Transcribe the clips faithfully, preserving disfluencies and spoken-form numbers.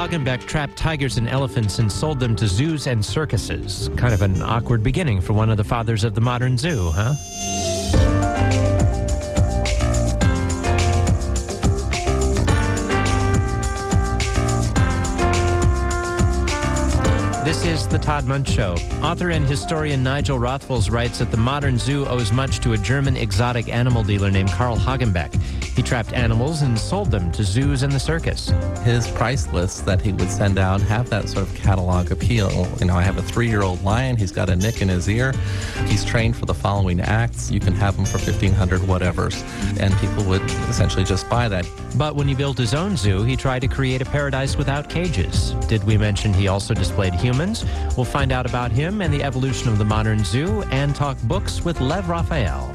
Hagenbeck trapped tigers and elephants and sold them to zoos and circuses. Kind of an awkward beginning for one of the fathers of the modern zoo, huh? This is The Todd Muntz Show. Author and historian Nigel Rothfuls writes that the modern zoo owes much to a German exotic animal dealer named Karl Hagenbeck. He trapped animals and sold them to zoos and the circus. His price lists that he would send out have that sort of catalog appeal. You know, I have a three-year-old lion. He's got a nick in his ear. He's trained for the following acts. You can have him for fifteen hundred whatevers. And people would essentially just buy that. But when he built his own zoo, he tried to create a paradise without cages. Did we mention he also displayed humans? We'll find out about him and the evolution of the modern zoo and talk books with Lev Raphael.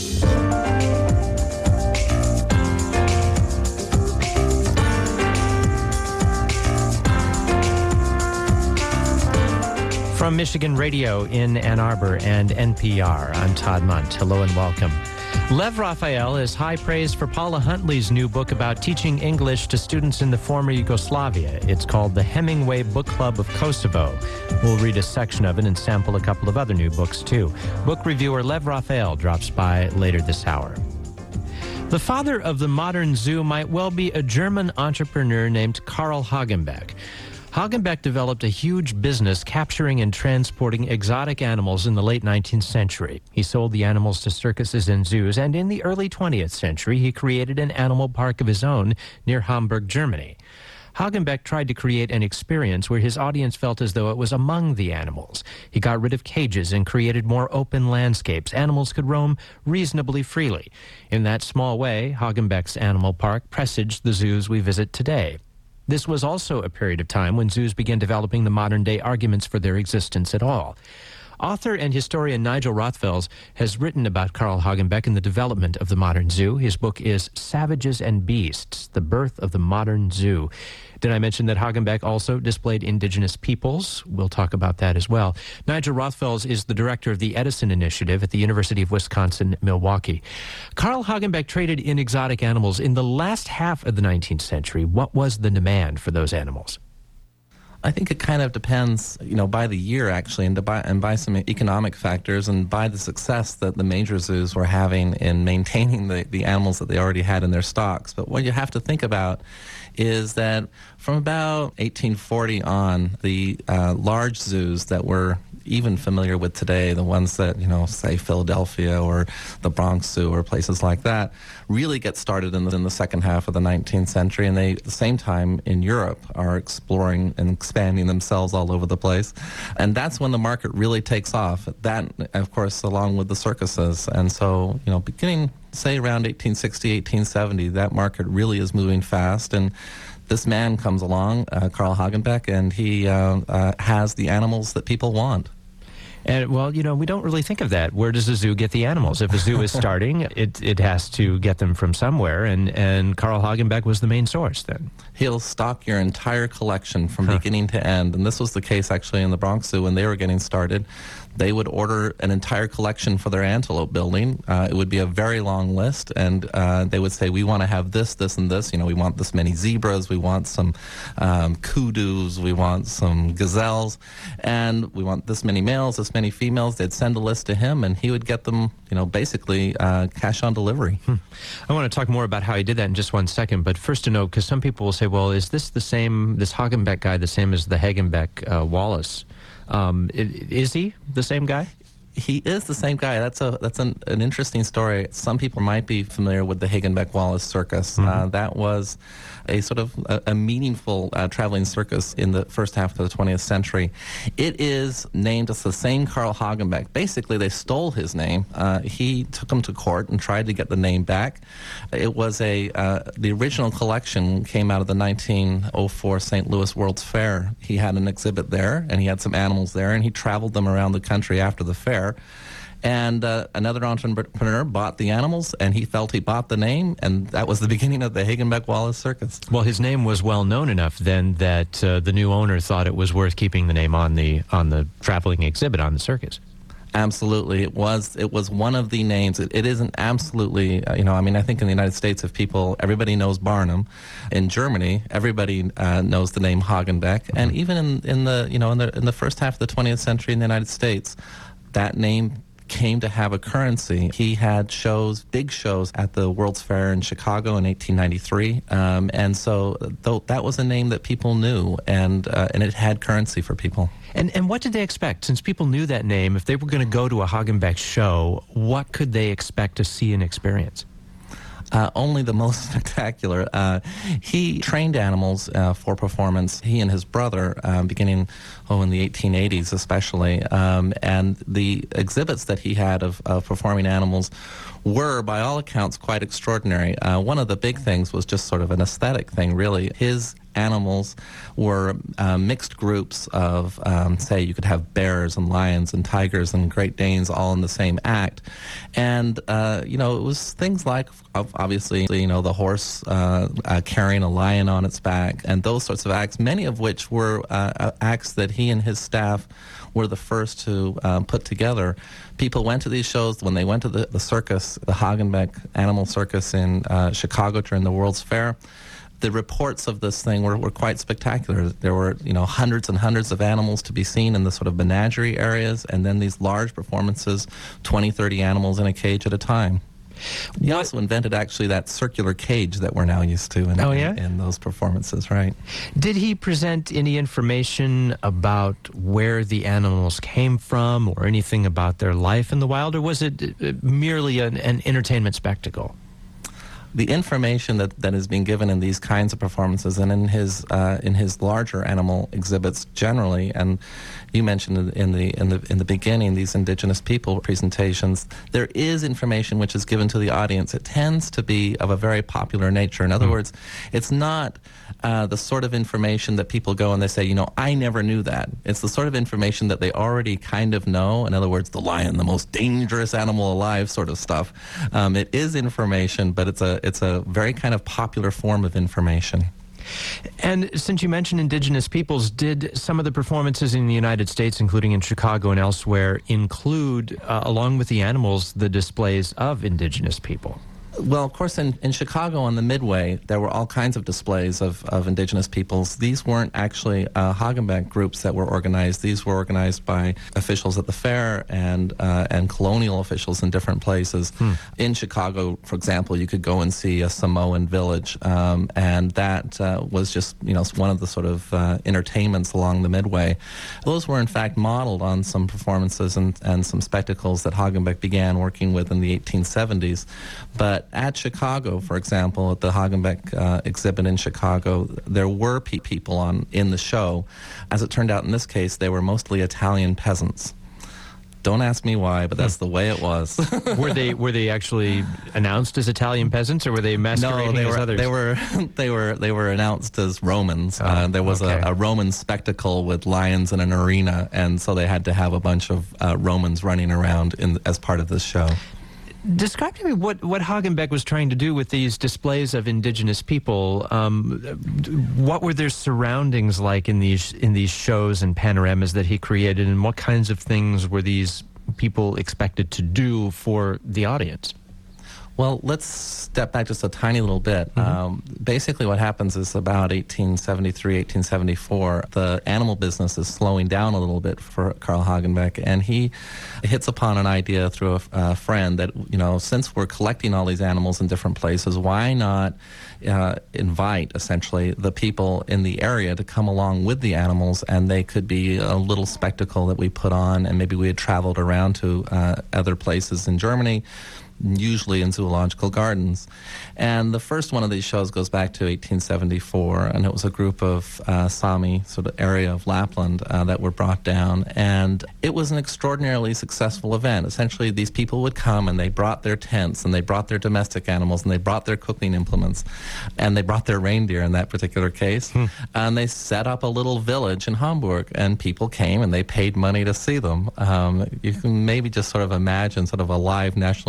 From Michigan Radio in Ann Arbor and N P R, I'm Todd Muntz. Hello and welcome. Lev Raphael is high praise for Paula Huntley's new book about teaching English to students in the former Yugoslavia. It's called The Hemingway Book Club of Kosovo. We'll read a section of it and sample a couple of other new books, too. Book reviewer Lev Raphael drops by later this hour. The father of the modern zoo might well be a German entrepreneur named Karl Hagenbeck. Hagenbeck developed a huge business capturing and transporting exotic animals in the late nineteenth century. He sold the animals to circuses and zoos, and in the early twentieth century, he created an animal park of his own near Hamburg, Germany. Hagenbeck tried to create an experience where his audience felt as though it was among the animals. He got rid of cages and created more open landscapes. Animals could roam reasonably freely. In that small way, Hagenbeck's animal park presaged the zoos we visit today. This was also a period of time when zoos began developing the modern-day arguments for their existence at all. Author and historian Nigel Rothfuls has written about Karl Hagenbeck and the development of the modern zoo. His book is Savages and Beasts, The Birth of the Modern Zoo. Did I mention that Hagenbeck also displayed indigenous peoples? We'll talk about that as well. Nigel Rothfuls is the director of the Edison Initiative at the University of Wisconsin-Milwaukee. Karl Hagenbeck traded in exotic animals. In the last half of the nineteenth century, what was the demand for those animals? I think it kind of depends, you know, by the year, actually, and, to by, and by some economic factors and by the success that the major zoos were having in maintaining the, the animals that they already had in their stocks. But what you have to think about is that from about eighteen forty on, the uh, large zoos that we're even familiar with today, the ones that, you know, say Philadelphia or the Bronx Zoo or places like that, really get started in the, in the second half of the nineteenth century, and they, at the same time, in Europe, are exploring and expanding themselves all over the place. And that's when the market really takes off. That, of course, along with the circuses. And so, you know, beginning, say, around eighteen sixty, eighteen seventy, that market really is moving fast. And this man comes along, uh, Karl Hagenbeck, and he uh, uh, has the animals that people want. And, well, you know, we don't really think of that. Where does a zoo get the animals? If a zoo is starting, it it has to get them from somewhere, and, and Karl Hagenbeck was the main source then. He'll stock your entire collection from huh. beginning to end, and this was the case actually in the Bronx Zoo when they were getting started. They would order an entire collection for their antelope building. Uh, it would be a very long list, and uh, they would say, we want to have this, this, and this. You know, we want this many zebras, we want some um, kudus, we want some gazelles, and we want this many males, this many females. They'd send a list to him, and he would get them, you know, basically uh, cash on delivery. Hmm. I want to talk more about how he did that in just one second, but first to note, because some people will say, well, is this the same, this Hagenbeck guy, the same as the Hagenbeck uh, Wallace? Um, is he the same guy? He is the same guy. That's a that's an, an interesting story. Some people might be familiar with the Hagenbeck Wallace Circus. Mm-hmm. Uh, that was a sort of a, a meaningful uh, traveling circus in the first half of the twentieth century. It is named as the same Karl Hagenbeck. Basically, they stole his name. Uh, he took him to court and tried to get the name back. It was a uh, the original collection came out of the nineteen oh four Saint Louis World's Fair. He had an exhibit there, and he had some animals there, and he traveled them around the country after the fair. And uh, another entrepreneur bought the animals, and he felt he bought the name, and that was the beginning of the Hagenbeck Wallace Circus. Well, his name was well known enough then that uh, the new owner thought it was worth keeping the name on the on the traveling exhibit on the circus. Absolutely, it was. It was one of the names. It, it isn't absolutely. Uh, you know, I mean, I think in the United States, if people, everybody knows Barnum. In Germany, everybody uh, knows the name Hagenbeck, mm-hmm. and even in, in the you know in the in the first half of the twentieth century in the United States, that name came to have a currency. He had shows, big shows at the World's Fair in Chicago in eighteen ninety-three, um, and so th- that was a name that people knew, and uh, and it had currency for people. And and what did they expect? Since people knew that name, if they were going to go to a Hagenbeck show, what could they expect to see and experience? Uh, only the most spectacular. Uh, he trained animals uh, for performance, he and his brother, uh, beginning, oh, in the eighteen eighties especially. Um, and the exhibits that he had of, of performing animals were, by all accounts, quite extraordinary. Uh, one of the big things was just sort of an aesthetic thing, really. His animals were uh, mixed groups of, um, say, you could have bears and lions and tigers and Great Danes all in the same act. And, uh, you know, it was things like, obviously, you know, the horse uh, uh, carrying a lion on its back and those sorts of acts, many of which were uh, acts that he and his staff were the first to um, put together. People went to these shows when they went to the, the circus, the Hagenbeck Animal Circus in uh, Chicago during the World's Fair. The reports of this thing were, were quite spectacular. There were, you know, hundreds and hundreds of animals to be seen in the sort of menagerie areas, and then these large performances, twenty, thirty animals in a cage at a time. He what? also invented actually that circular cage that we're now used to in, oh, yeah? in, in those performances, right? Did he present any information about where the animals came from or anything about their life in the wild, or was it merely an, an entertainment spectacle? The information that, that is being given in these kinds of performances and in his uh, in his larger animal exhibits generally, and you mentioned in the in the in the beginning these indigenous people presentations, there is information which is given to the audience. It tends to be of a very popular nature. In other mm. words, it's not uh, the sort of information that people go and they say, you know, I never knew that. It's the sort of information that they already kind of know. In other words, the lion, the most dangerous animal alive, sort of stuff. Um, it is information, but it's a It's a very kind of popular form of information. And since you mentioned indigenous peoples, did some of the performances in the United States, including in Chicago and elsewhere, include, uh, along with the animals, the displays of indigenous people? Well, of course, in, in Chicago on the Midway, there were all kinds of displays of, of indigenous peoples. These weren't actually uh, Hagenbeck groups that were organized. These were organized by officials at the fair and uh, and colonial officials in different places. Hmm. In Chicago, for example, you could go and see a Samoan village, um, and that uh, was just, you know, one of the sort of uh, entertainments along the Midway. Those were, in fact, modeled on some performances and, and some spectacles that Hagenbeck began working with in the eighteen seventies. But at Chicago, for example, at the Hagenbeck uh, exhibit in Chicago, there were pe- people on in the show. As it turned out in this case, they were mostly Italian peasants. Don't ask me why, but that's the way it was. Were they were they actually announced as Italian peasants, or were they masquerading no, they as were, others? they were they were they were announced as Romans. Oh, uh, there was okay. a, a Roman spectacle with lions in an arena, and so they had to have a bunch of uh, Romans running around in as part of this show. Describe to me what, what Hagenbeck was trying to do with these displays of indigenous people. Um, what were their surroundings like in these in these shows and panoramas that he created, and what kinds of things were these people expected to do for the audience? Well, let's step back just a tiny little bit. Mm-hmm. Um, basically what happens is about eighteen seventy-three, eighteen seventy-four, the animal business is slowing down a little bit for Carl Hagenbeck, and he hits upon an idea through a, a friend that, you know, since we're collecting all these animals in different places, why not uh, invite, essentially, the people in the area to come along with the animals, and they could be a little spectacle that we put on, and maybe we had traveled around to uh, other places in Germany, usually in zoological gardens. And the first one of these shows goes back to eighteen seventy-four, and it was a group of uh, Sami, sort of area of Lapland, uh, that were brought down. And it was an extraordinarily successful event. Essentially, these people would come, and they brought their tents, and they brought their domestic animals, and they brought their cooking implements, and they brought their reindeer in that particular case. Hmm. And they set up a little village in Hamburg, and people came, and they paid money to see them. Um, you can maybe just sort of imagine sort of a live National Geographic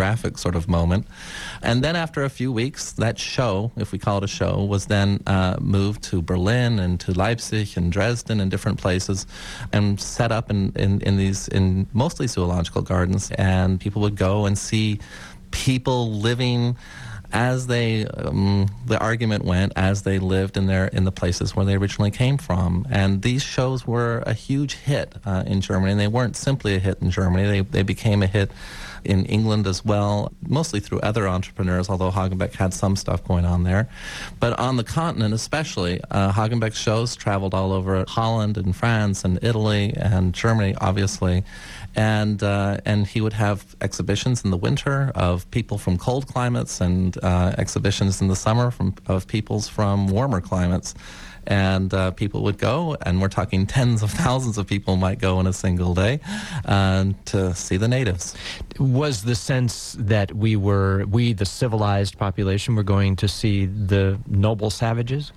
photographic sort of moment. And then after a few weeks, that show, if we call it a show, was then uh, moved to Berlin and to Leipzig and Dresden and different places, and set up in, in, in these, in mostly zoological gardens, and people would go and see people living as they, um, the argument went, as they lived in their in the places where they originally came from. And these shows were a huge hit uh, in Germany, and they weren't simply a hit in Germany. They, they became a hit in England as well, mostly through other entrepreneurs, although Hagenbeck had some stuff going on there. But on the continent especially, uh, Hagenbeck's shows traveled all over Holland and France and Italy and Germany, obviously. And uh, and he would have exhibitions in the winter of people from cold climates, and uh, exhibitions in the summer from of peoples from warmer climates. And uh, people would go, and we're talking tens of thousands of people might go in a single day uh, to see the natives. Was the sense that we were, we the civilized population, were going to see the noble savages?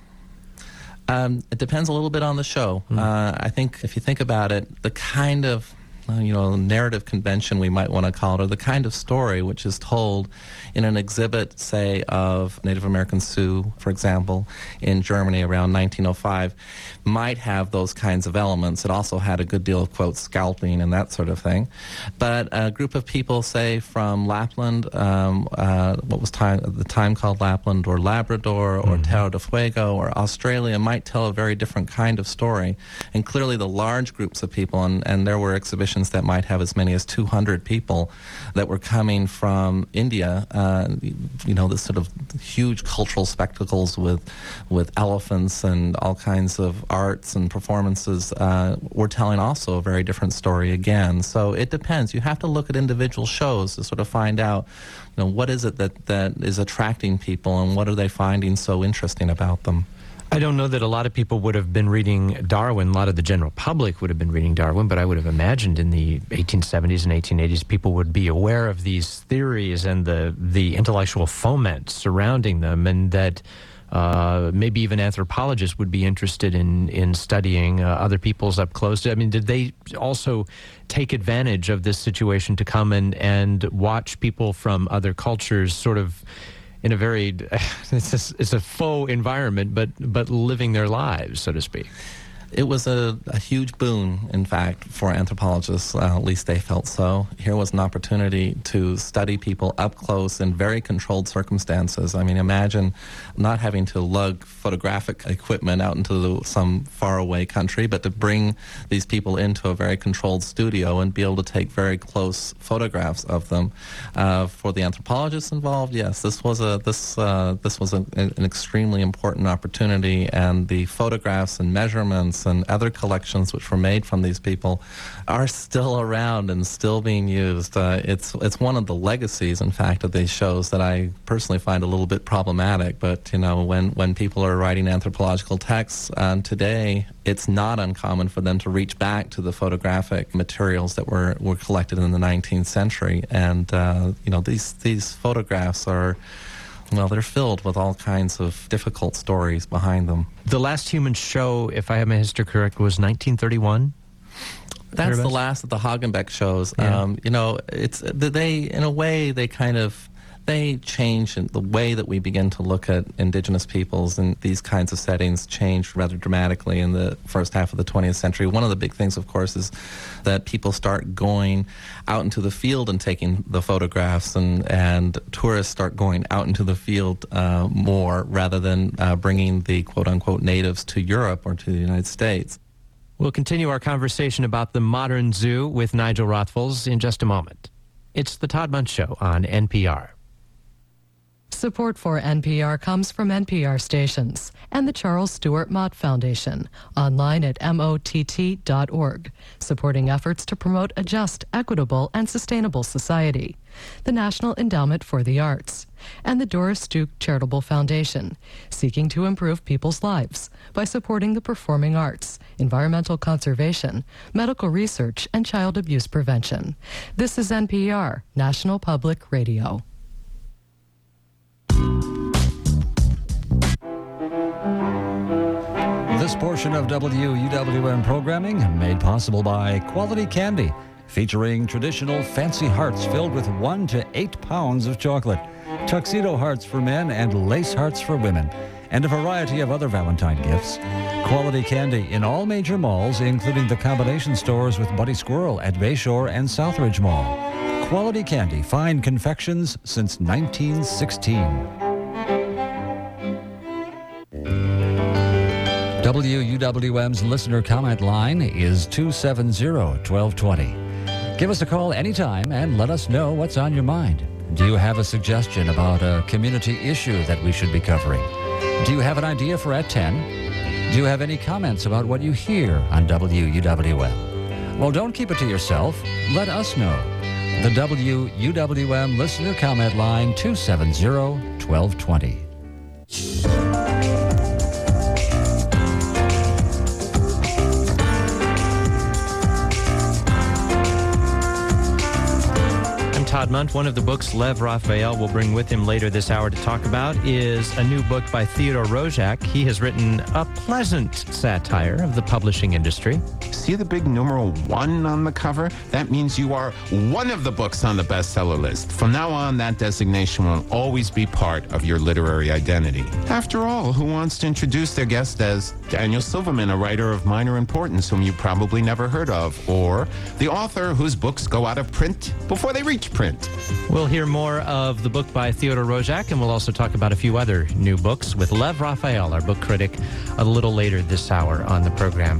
Um, it depends a little bit on the show. Mm. Uh, I think if you think about it, the kind of Uh, you know, narrative convention we might want to call it, or the kind of story which is told in an exhibit, say, of Native American Sioux, for example, in Germany around nineteen oh five, might have those kinds of elements. It also had a good deal of, quote, scalping and that sort of thing. But a group of people, say, from Lapland, um, uh, what was time, at the time called Lapland, or Labrador, or mm-hmm. Terra del Fuego, or Australia, might tell a very different kind of story. And clearly the large groups of people, and, and there were exhibitions that might have as many as two hundred people that were coming from India, uh, you know, this sort of huge cultural spectacles with with elephants and all kinds of arts and performances, uh, were telling also a very different story again. So it depends. You have to look at individual shows to sort of find out, you know, what is it that, that is attracting people, and what are they finding so interesting about them. I don't know that a lot of people would have been reading Darwin. A lot of the general public would have been reading Darwin, but I would have imagined in the eighteen seventies and eighteen eighties people would be aware of these theories and the, the intellectual foment surrounding them, and that uh, maybe even anthropologists would be interested in, in studying uh, other peoples up close. I mean, did they also take advantage of this situation to come and, and watch people from other cultures sort of in a very, it's a, it's a faux environment, but but living their lives, so to speak? It was a, a huge boon, in fact, for anthropologists. Uh, at least they felt so. Here was an opportunity to study people up close in very controlled circumstances. I mean, imagine not having to lug photographic equipment out into the, some faraway country, but to bring these people into a very controlled studio and be able to take very close photographs of them. Uh, for the anthropologists involved, yes, this was a this uh, this was a, an extremely important opportunity, and the photographs and measurements and other collections which were made from these people are still around and still being used. Uh, it's it's one of the legacies, in fact, of these shows that I personally find a little bit problematic. But, you know, when, when people are writing anthropological texts uh, today, it's not uncommon for them to reach back to the photographic materials that were, were collected in the nineteenth century. And, uh, you know, these these photographs are... Well, they're filled with all kinds of difficult stories behind them. The last human show, if I have my history correct, was nineteen thirty-one? That's the last of the Hagenbeck shows. Yeah. Um, you know, it's they, in a way, they kind of, they change in the way that we begin to look at indigenous peoples, and these kinds of settings changed rather dramatically in the first half of the twentieth century. One of the big things, of course, is that people start going out into the field and taking the photographs, and, and tourists start going out into the field uh, more rather than uh, bringing the quote-unquote natives to Europe or to the United States. We'll continue our conversation about the modern zoo with Nigel Rothfuls in just a moment. It's the Todd Muntz Show on N P R. Support for N P R comes from N P R stations and the Charles Stewart Mott Foundation, online at M O T T dot org, supporting efforts to promote a just, equitable, and sustainable society, the National Endowment for the Arts, and the Doris Duke Charitable Foundation, seeking to improve people's lives by supporting the performing arts, environmental conservation, medical research, and child abuse prevention. This is N P R, National Public Radio. This portion of W U W M programming made possible by Quality Candy, featuring traditional fancy hearts filled with one to eight pounds of chocolate, tuxedo hearts for men and lace hearts for women, and a variety of other Valentine gifts. Quality candy in all major malls, including the combination stores with Buddy Squirrel at Bayshore and Southridge Mall. Quality candy, fine confections since nineteen sixteen. W U W M's listener comment line is two seven zero, one two two zero. Give us a call anytime and let us know what's on your mind. Do you have a suggestion about a community issue that we should be covering? Do you have an idea for At ten? Do you have any comments about what you hear on W U W M? Well, don't keep it to yourself. Let us know. The W U W M listener comment line, two seven zero, one two two zero. Todd Munt. One of the books Lev Raphael will bring with him later this hour to talk about is a new book by Theodore Roszak. He has written a pleasant satire of the publishing industry. See the big numeral one on the cover? That means you are one of the books on the bestseller list. From now on, that designation will always be part of your literary identity. After all, who wants to introduce their guest as Daniel Silverman, a writer of minor importance whom you probably never heard of, or the author whose books go out of print before they reach print? We'll hear more of the book by Theodore Roszak, and we'll also talk about a few other new books with Lev Raphael, our book critic, a little later this hour on the program.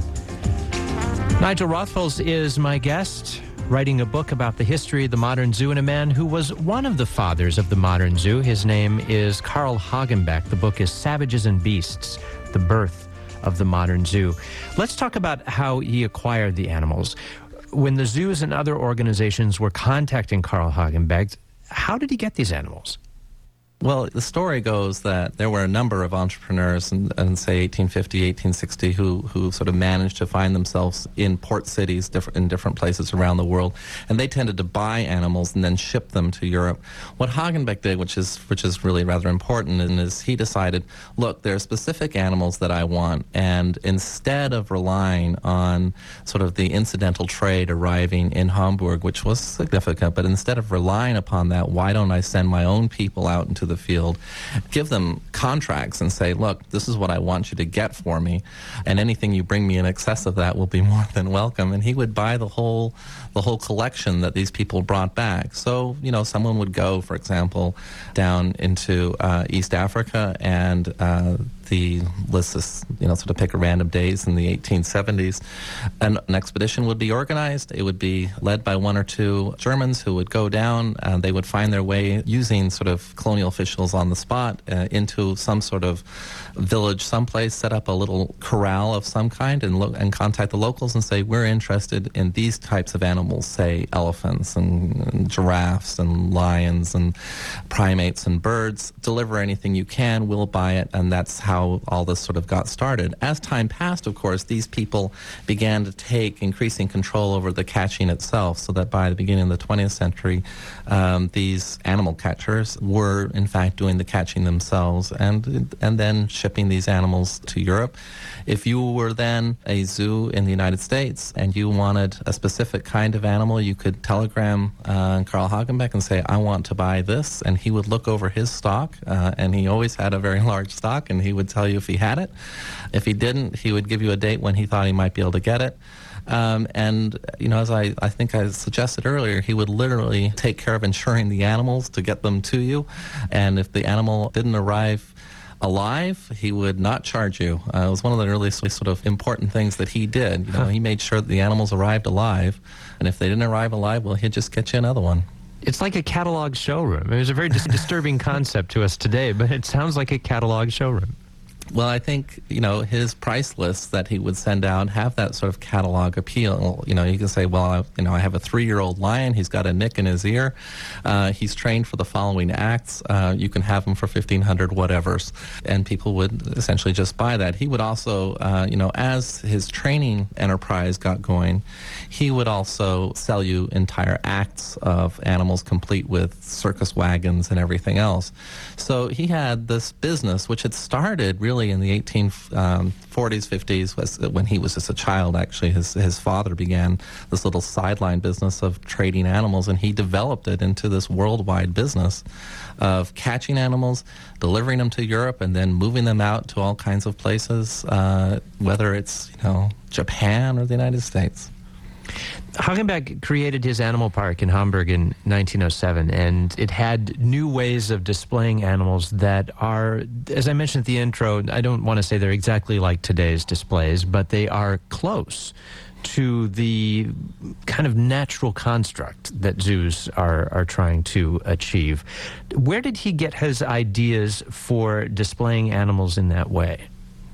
Nigel Rothfuls is my guest, writing a book about the history of the modern zoo and a man who was one of the fathers of the modern zoo. His name is Carl Hagenbeck. The book is Savages and Beasts, The Birth of the Modern Zoo. Let's talk about how he acquired the animals. When the zoos and other organizations were contacting Carl Hagenbeck, how did he get these animals? Well, the story goes that there were a number of entrepreneurs in, in say, eighteen fifty, eighteen sixty, who, who sort of managed to find themselves in port cities different, in different places around the world, and they tended to buy animals and then ship them to Europe. What Hagenbeck did, which is, which is really rather important, is he decided, look, there are specific animals that I want, and instead of relying on sort of the incidental trade arriving in Hamburg, which was significant, but instead of relying upon that, why don't I send my own people out into the field, give them contracts and say, look, this is what I want you to get for me, and anything you bring me in excess of that will be more than welcome. And he would buy the whole the whole collection that these people brought back. So, you know, someone would go, for example, down into uh, East Africa, and uh, the, let's just, you know, sort of pick a random days in the eighteen seventies, an, an expedition would be organized. It would be led by one or two Germans who would go down, and they would find their way using sort of colonial officials on the spot uh, into some sort of village someplace, set up a little corral of some kind, and, lo- and contact the locals and say, we're interested in these types of animals, say elephants and, and giraffes and lions and primates and birds. Deliver anything you can, we'll buy it, and that's how all this sort of got started. As time passed, of course, these people began to take increasing control over the catching itself, so that by the beginning of the twentieth century, um, these animal catchers were, in fact, doing the catching themselves, and and then shipping these animals to Europe. If you were then a zoo in the United States and you wanted a specific kind of animal, you could telegram uh, Carl Hagenbeck and say, I want to buy this, and he would look over his stock, uh, and he always had a very large stock, and he would tell you if he had it. If he didn't, he would give you a date when he thought he might be able to get it. Um, and, you know, as I, I think I suggested earlier, he would literally take care of insuring the animals to get them to you. And if the animal didn't arrive alive, he would not charge you. Uh, it was one of the really sort of important things that he did. You know, he made sure that the animals arrived alive, and if they didn't arrive alive, well, he'd just get you another one. It's like a catalog showroom. It was a very dis- disturbing concept to us today, but it sounds like a catalog showroom. Well, I think, you know, his price lists that he would send out have that sort of catalog appeal. You know, you can say, well, I, you know, I have a three-year-old lion. He's got a nick in his ear. Uh, he's trained for the following acts. Uh, you can have him for fifteen hundred whatevers. And people would essentially just buy that. He would also, uh, you know, as his training enterprise got going, he would also sell you entire acts of animals complete with circus wagons and everything else. So he had this business, which had started really really in the eighteen forties, fifties, was when he was just a child, actually. His, his father began this little sideline business of trading animals, and he developed it into this worldwide business of catching animals, delivering them to Europe, and then moving them out to all kinds of places, uh, whether it's, you know, Japan or the United States. Hagenbeck created his animal park in Hamburg in nineteen oh seven, and it had new ways of displaying animals that are, as I mentioned at the intro, I don't want to say they're exactly like today's displays, but they are close to the kind of natural construct that zoos are, are trying to achieve. Where did he get his ideas for displaying animals in that way?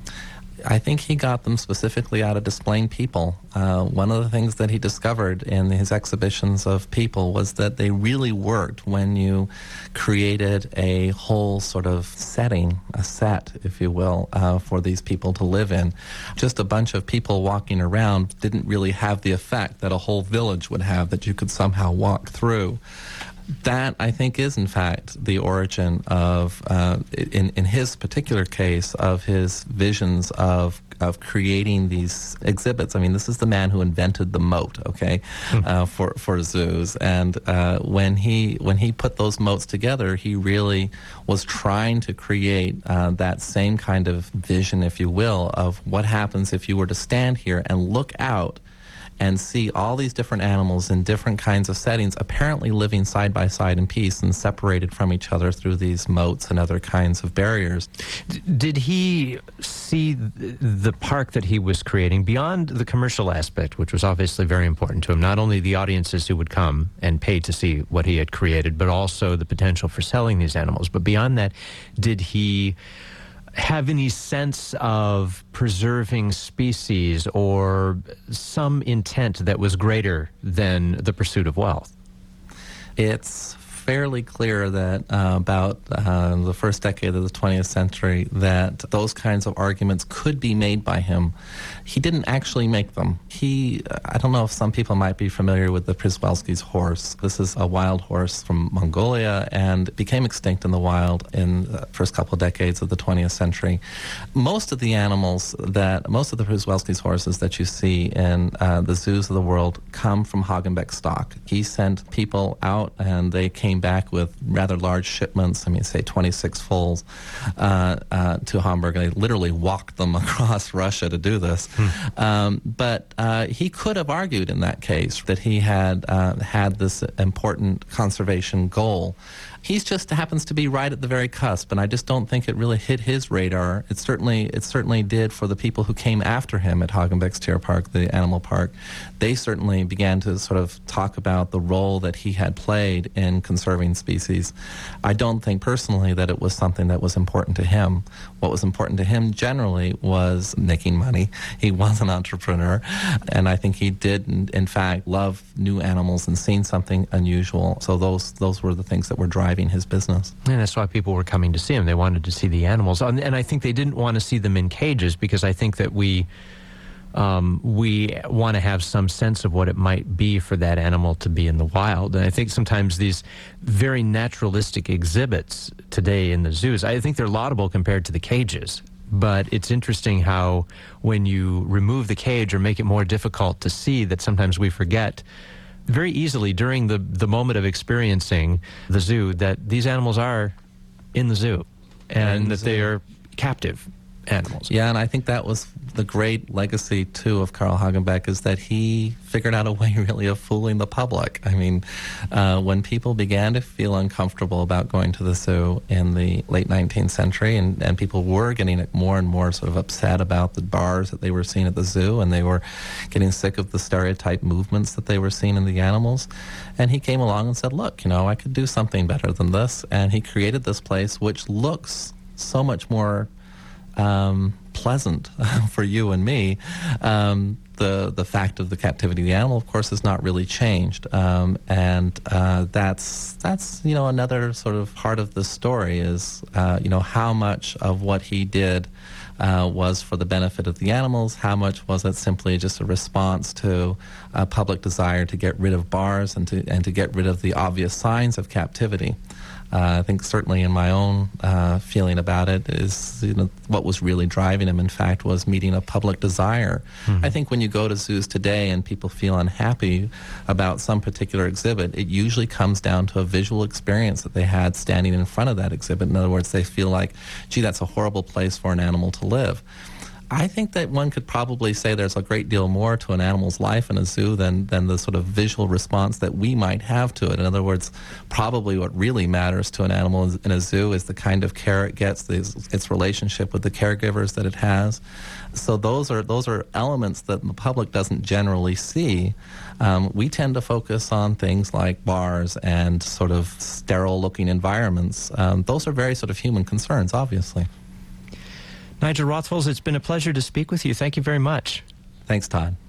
I think he got them specifically out of displaying people. Uh, one of the things that he discovered in his exhibitions of people was that they really worked when you created a whole sort of setting, a set, if you will, uh, for these people to live in. Just a bunch of people walking around didn't really have the effect that a whole village would have that you could somehow walk through. That, I think, is, in fact, the origin of, uh, in, in his particular case, of his visions of of creating these exhibits. I mean, this is the man who invented the moat, okay, hmm. uh, for, for zoos. And uh, when he when he put those moats together, he really was trying to create uh, that same kind of vision, if you will, of what happens if you were to stand here and look out and see all these different animals in different kinds of settings, apparently living side by side in peace and separated from each other through these moats and other kinds of barriers. D- did he see th- the park that he was creating beyond the commercial aspect, which was obviously very important to him, not only the audiences who would come and pay to see what he had created, but also the potential for selling these animals? But beyond that, did he have any sense of preserving species or some intent that was greater than the pursuit of wealth? It's fairly clear that uh, about uh, the first decade of the twentieth century that those kinds of arguments could be made by him. He didn't actually make them. He, I don't know if some people might be familiar with the Przewalski's horse. This is a wild horse from Mongolia and became extinct in the wild in the first couple of decades of the twentieth century. Most of the animals that, most of the Przewalski's horses that you see in uh, the zoos of the world come from Hagenbeck stock. He sent people out and they came back with rather large shipments, I mean, say twenty-six foals, uh, uh, to Hamburg. And they literally walked them across Russia to do this. Hmm. Um, but uh, he could have argued in that case that he had uh, had this important conservation goal. He just happens to be right at the very cusp, and I just don't think it really hit his radar. It certainly, it certainly did for the people who came after him at Hagenbeck's Tierpark, the animal park. They certainly began to sort of talk about the role that he had played in conserving species. I don't think personally that it was something that was important to him. What was important to him generally was making money. He was an entrepreneur, and I think he did, in, in fact, love new animals and seeing something unusual. So those those were the things that were driving his business. And that's why people were coming to see him. They wanted to see the animals. And, and I think they didn't want to see them in cages because I think that we um, we want to have some sense of what it might be for that animal to be in the wild. And I think sometimes these very naturalistic exhibits today in the zoos, I think they're laudable compared to the cages. But it's interesting how when you remove the cage or make it more difficult to see, that sometimes we forget very easily during the, the moment of experiencing the zoo that these animals are in the zoo and the that zoo. They are captive animals. Yeah, and I think that was the great legacy, too, of Carl Hagenbeck, is that he figured out a way, really, of fooling the public. I mean, uh, when people began to feel uncomfortable about going to the zoo in the late nineteenth century, and, and people were getting more and more sort of upset about the bars that they were seeing at the zoo, and they were getting sick of the stereotype movements that they were seeing in the animals, and he came along and said, look, you know, I could do something better than this, and he created this place which looks so much more Um, pleasant for you and me. Um, the the fact of the captivity of the animal, of course, has not really changed, um, and uh, that's that's you know another sort of part of the story is uh, you know how much of what he did uh, was for the benefit of the animals, how much was it simply just a response to a public desire to get rid of bars and to and to get rid of the obvious signs of captivity. Uh, I think certainly in my own uh, feeling about it is, you know, what was really driving him, in fact, was meeting a public desire. Mm-hmm. I think when you go to zoos today and people feel unhappy about some particular exhibit, it usually comes down to a visual experience that they had standing in front of that exhibit. In other words, they feel like, gee, that's a horrible place for an animal to live. I think that one could probably say there's a great deal more to an animal's life in a zoo than, than the sort of visual response that we might have to it. In other words, probably what really matters to an animal in a zoo is the kind of care it gets, the, its relationship with the caregivers that it has. So those are those are elements that the public doesn't generally see. Um, we tend to focus on things like bars and sort of sterile-looking environments. Um, those are very sort of human concerns, obviously. Nigel Rothfuls, it's been a pleasure to speak with you. Thank you very much. Thanks, Todd.